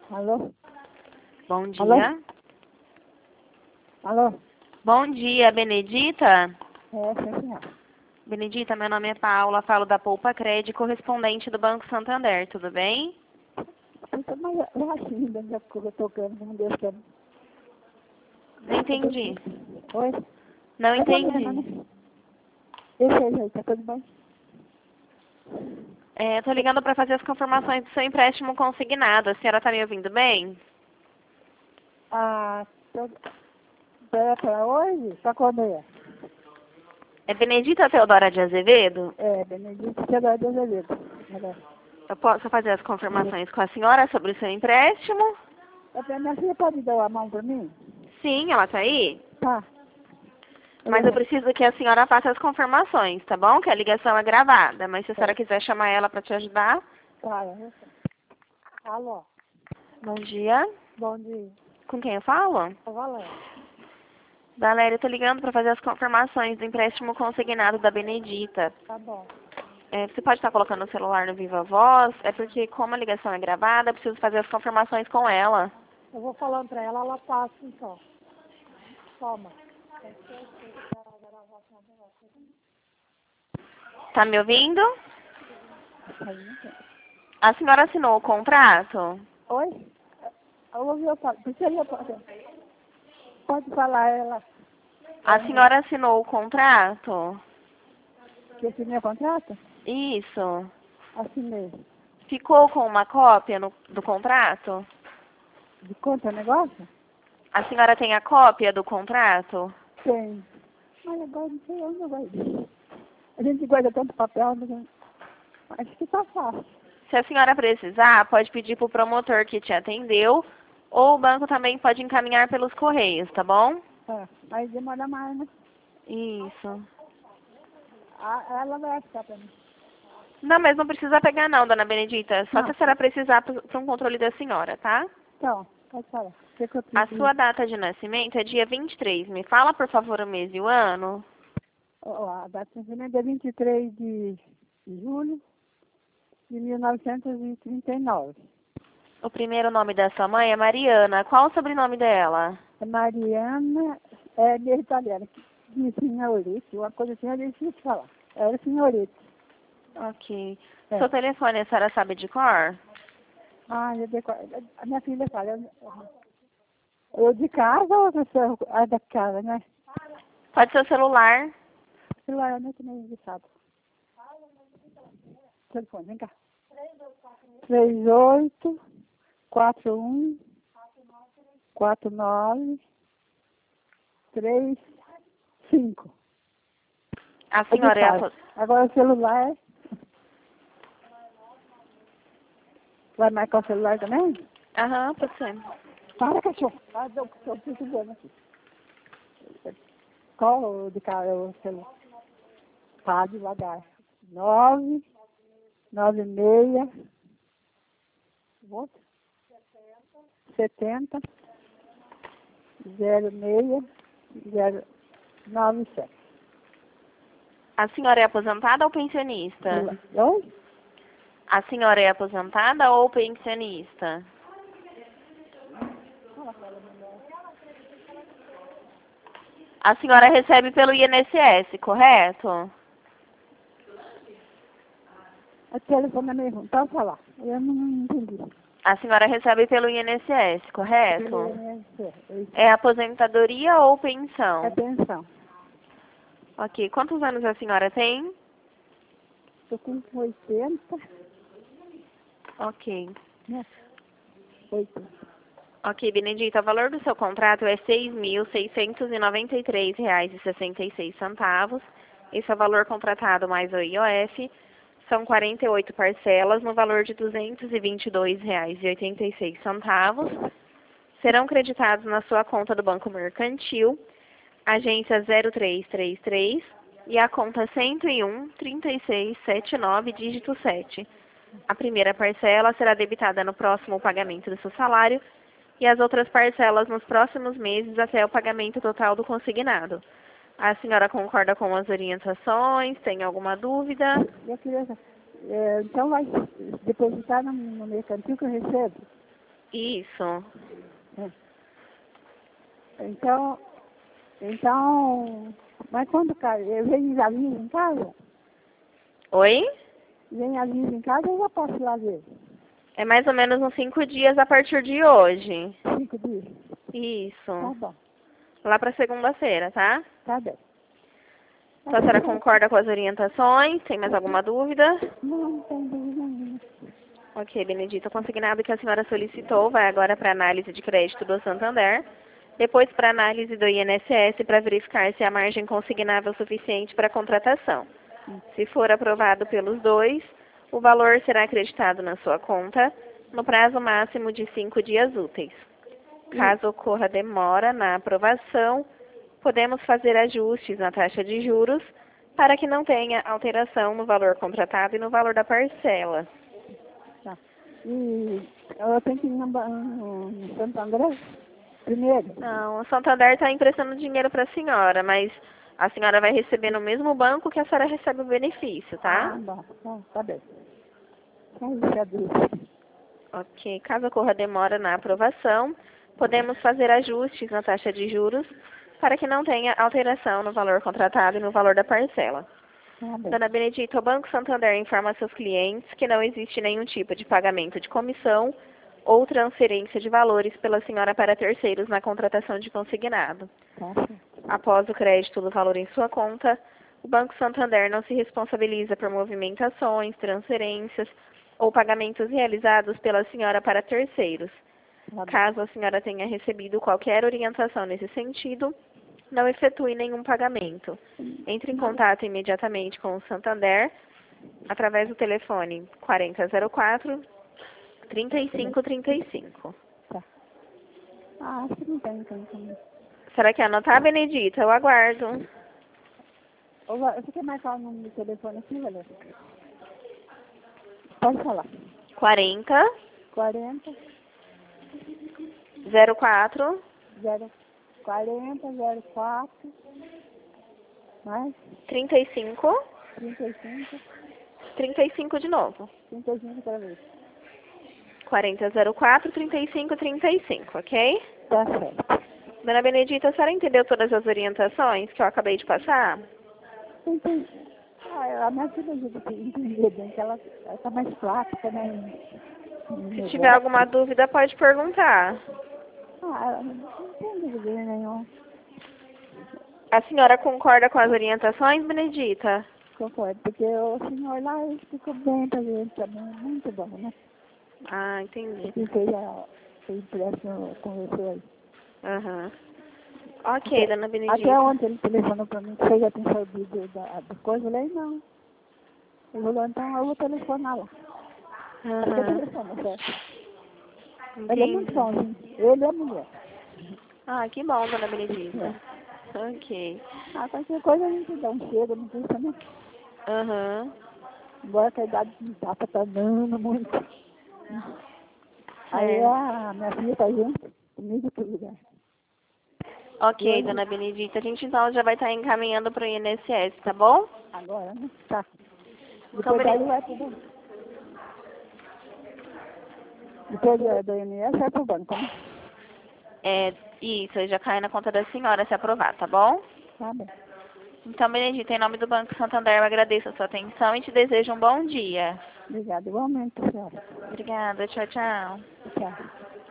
Alô? Bom Alô? dia. Alô? Bom dia, Benedita. Sim, senhora. Benedita, meu nome é Paula, falo da Poupa Cred, correspondente do Banco Santander, tudo bem? Fica mais baixinho da minha coisa tocando, não deixando. Não entendi. Oi? Não É problema, entendi. né? Deixa aí, tá tudo bem? Tô ligando para fazer as confirmações do seu empréstimo consignado. A senhora tá me ouvindo bem? Ah, pra hoje? Pra comer? É Benedita Teodora de Azevedo? Benedito Teodoro de Azevedo. Eu posso fazer as confirmações com a senhora sobre o seu empréstimo? Minha filha pode dar a mão pra mim? Sim, ela tá aí. Tá. Mas eu preciso que a senhora faça as confirmações, tá bom? Que a ligação é gravada. Mas se a senhora quiser chamar ela para te ajudar. Tá, Alô? Bom dia. Bom dia. Com quem eu falo? Tá valendo. Valéria, eu tô ligando para fazer as confirmações do empréstimo consignado da Benedita. Tá bom. Você pode estar colocando o celular no Viva Voz? É porque, como a ligação é gravada, eu preciso fazer as confirmações com ela. Eu vou falando pra ela, ela passa então. Toma. Tá me ouvindo? A senhora assinou o contrato? Oi? Eu ouvi eu falar. Pode falar ela. A senhora assinou o contrato? Que esse meu contrato? Isso. Assinei. Ficou com uma cópia do contrato? De conta o negócio? A senhora tem a cópia do contrato? Tem. Mas agora não sei onde vai. A gente guarda tanto papel, mas acho que tá fácil. Se a senhora precisar, pode pedir para o promotor que te atendeu, ou o banco também pode encaminhar pelos correios, tá bom? Aí demora mais, né? Isso. Ela vai achar pra mim. Não, mas não precisa pegar não, dona Benedita. Só se a senhora precisar para um controle da senhora, tá? Então, pode falar. O que eu A preciso? sua data de nascimento é dia 23. Me fala, por favor, o mês e o ano. A data de nascimento é 23 de julho de 1939. O primeiro nome da sua mãe é Mariana. Qual o sobrenome dela? É Mariana, meio italiana, de senhorita, uma coisa assim, é difícil de falar. Era senhorita. Ok. Seu telefone, a senhora sabe de cor? Eu decoro. A minha filha fala, eu de casa ou a da casa, né? Pode ser o celular. Celular eu não tenho registrado. Telefone, vem cá. 38 41 49 35. A senhora é Agora o celular vai marcar o celular também? Aham, pode ser. Para, cachorro. Eu estou precisando aqui. Qual de cá é o celular? Tá devagar. 9 96 70 06 097. A senhora é aposentada ou pensionista? Oi? A senhora é aposentada ou pensionista? A senhora recebe pelo INSS, correto? O telefone é meio ruim. Pode falar. Eu não entendi. A senhora recebe pelo INSS, correto? É aposentadoria ou pensão? É pensão. Ok. Quantos anos a senhora tem? Estou com 80. Ok. Né? 80. Ok, Benedita, o valor do seu contrato é R$ 6.693,66. Esse é o valor contratado mais o IOF. São 48 parcelas no valor de R$ 222,86. Serão creditados na sua conta do Banco Mercantil, agência 0333 e a conta 101-3679, dígito 7. A primeira parcela será debitada no próximo pagamento do seu salário e as outras parcelas nos próximos meses até o pagamento total do consignado. A senhora concorda com as orientações? Tem alguma dúvida? Minha criança, então vai depositar no mercantil que eu recebo? Isso. É. Então, mas quando cai, vem aviso em casa? Oi? Vem aviso em casa, eu já posso ir lá ver. É mais ou menos uns 5 dias a partir de hoje. 5 dias? Isso. Tá bom, Lá para segunda-feira, tá? tá bem. Então a senhora concorda com as orientações? Tem mais alguma dúvida? Não tem dúvida nenhuma. Ok, Benedita. O consignado que a senhora solicitou vai agora para análise de crédito do Santander, depois para análise do INSS para verificar se a margem consignável é suficiente para a contratação. Se for aprovado pelos dois, o valor será acreditado na sua conta no prazo máximo de 5 dias úteis. Caso ocorra demora na aprovação, podemos fazer ajustes na taxa de juros para que não tenha alteração no valor contratado e no valor da parcela. Tá. E eu tenho que ir no Santo André primeiro? Não, o Santander está emprestando dinheiro para a senhora, mas a senhora vai receber no mesmo banco que a senhora recebe o benefício, tá? Ah, bom, tá bem. Só isso é dúvida. Ok. Caso ocorra demora na aprovação, podemos fazer ajustes na taxa de juros para que não tenha alteração no valor contratado e no valor da parcela. Tá bem. Dona Benedita, o Banco Santander informa a seus clientes que não existe nenhum tipo de pagamento de comissão ou transferência de valores pela senhora para terceiros na contratação de consignado. Tá certo. Após o crédito do valor em sua conta, o Banco Santander não se responsabiliza por movimentações, transferências ou pagamentos realizados pela senhora para terceiros. Tá bem. Caso a senhora tenha recebido qualquer orientação nesse sentido, não efetue nenhum pagamento. Entre em contato imediatamente com o Santander através do telefone 4004 3535. Tá. Ah, acho que não tem também. Será que anotar, Benedita? Eu aguardo. Você quer marcar o número do telefone aqui, Valéria? Pode falar. 40 40 04 40 04 mais 35 35 35 de novo. 35 outra vez. 4004 3535, ok? Tá certo. Dona Benedita, a senhora entendeu todas as orientações que eu acabei de passar? Entendi. A minha filha ajuda a entender bem, que ela tá mais prática, né? Se tiver alguma dúvida, pode perguntar. Ah, não tem dúvida nenhuma. A senhora concorda com as orientações, Benedita? Concordo, porque o senhor lá ele ficou bem pra gente também, muito bom, né? Ah, entendi. E fez a impressão com você aí. Aham. Ok, Dona Benedita. Até ontem ele telefonou pra mim que você já tem sabido da coisa. Eu falei, não. Ele falou, então eu vou telefonar lá. Porque Aham. telefona, certo? Ele é muito Entendi. bonzinho. Ele é mulher. Ah, que bom, Dona Benedita. Ok. Ah, qualquer coisa a gente dá um cheiro, não precisa, né? Aham. Embora que a idade não tá dando muito. Aí É. a minha filha tá junto comigo pro lugar. Ok, Hoje- Dona Benedita. A gente então já vai estar encaminhando para o INSS, tá bom? Agora, né? Tá. Então, Depois daí vai pro banco. Depois do INSS vai pro banco, né? É, isso, aí já cai na conta da senhora se aprovar, tá bom? Tá bem. Então, Benedita, em nome do Banco Santander, eu agradeço a sua atenção e te desejo um bom dia. Obrigada. Igualmente, senhora. Obrigada, tchau, tchau. Tchau.